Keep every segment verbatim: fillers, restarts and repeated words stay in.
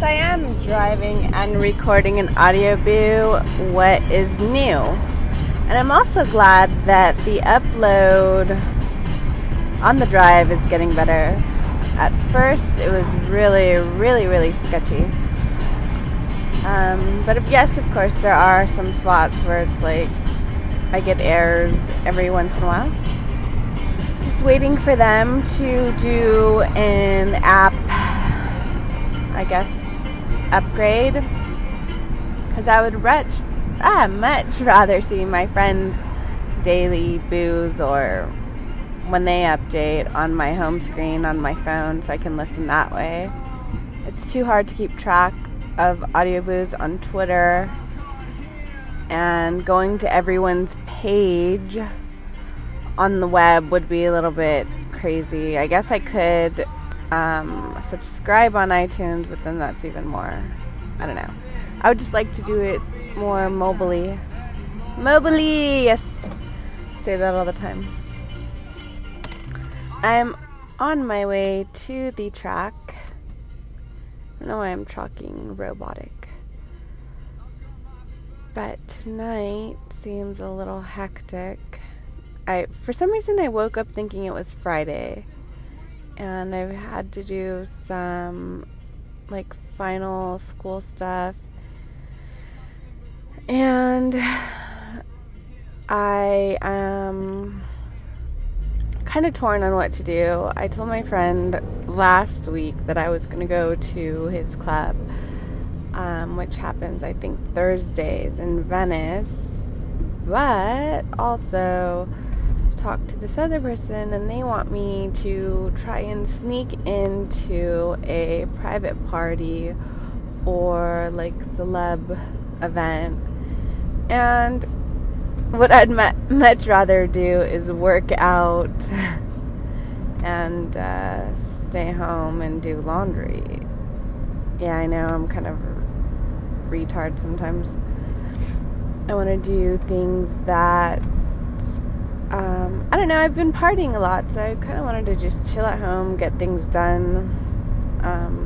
yes, I am driving and recording an audio boo. What is new? And I'm also glad that the upload on the drive is getting better. At first, it was really, really, really sketchy. Um, but if, yes, of course, there are some spots where it's like I get errors every once in a while. Just waiting for them to do an app, I guess, upgrade, because I would much, ah, much rather see my friends' daily boos or when they update on my home screen on my phone so I can listen that way. It's too hard to keep track of audio boos on Twitter, and going to everyone's page on the web would be a little bit crazy. I guess I could um, subscribe on iTunes, but then that's even more. I don't know. I would just like to do it more mobily. Mobily, yes. I say that all the time. I'm on my way to the track. I don't know why I'm talking robotic. But tonight seems a little hectic. I, for some reason, I woke up thinking it was Friday, and I've had to do some, like, final school stuff, and I am kind of torn on what to do. I told my friend last week that I was going to go to his club, um, which happens, I think, Thursdays in Venice, but also talk to this other person, and they want me to try and sneak into a private party or like celeb event. And what I'd mu- much rather do is work out and uh, stay home and do laundry. Yeah, I know I'm kind of retard sometimes. I want to do things that Um, I don't know, I've been partying a lot, so I kind of wanted to just chill at home, get things done um,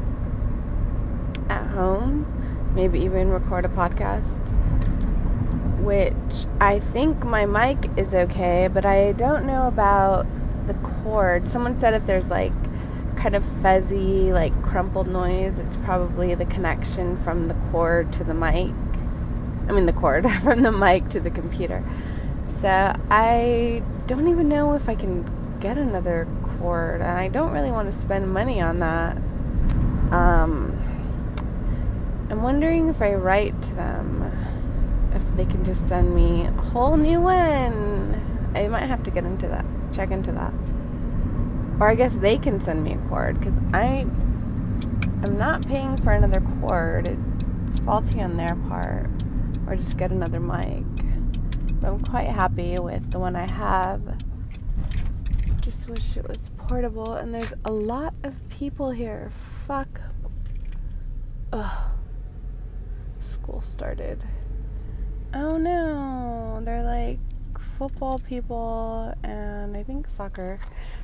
at home, maybe even record a podcast, which I think my mic is okay, but I don't know about the cord. Someone said if there's like kind of fuzzy, like crumpled noise, it's probably the connection from the cord to the mic. I mean the cord, from the mic to the computer. So I don't even know if I can get another cord, and I don't really want to spend money on that. Um, I'm wondering if I write to them, if they can just send me a whole new one. I might have to get into that, check into that. Or I guess they can send me a cord, because I am not paying for another cord. It's faulty on their part. Or just get another mic. I'm quite happy with the one I have. Just wish it was portable. And there's a lot of people here. Fuck. Ugh. School started. Oh no. They're like football people and I think soccer.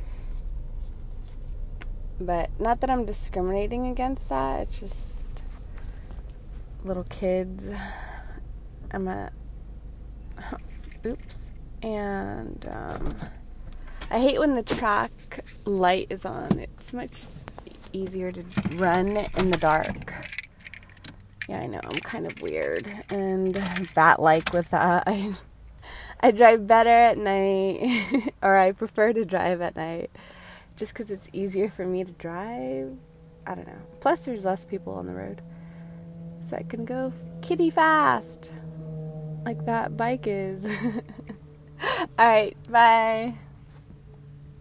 But not that I'm discriminating against that. It's just little kids. I'm a Oops. And um, I hate when the track light is on. It's much easier to run in the dark. Yeah, I know. I'm kind of weird. And bat-like with that. I, I drive better at night. Or I prefer to drive at night. Just because it's easier for me to drive. I don't know. Plus, there's less people on the road. So I can go kitty fast. Like that bike is. Alright, bye.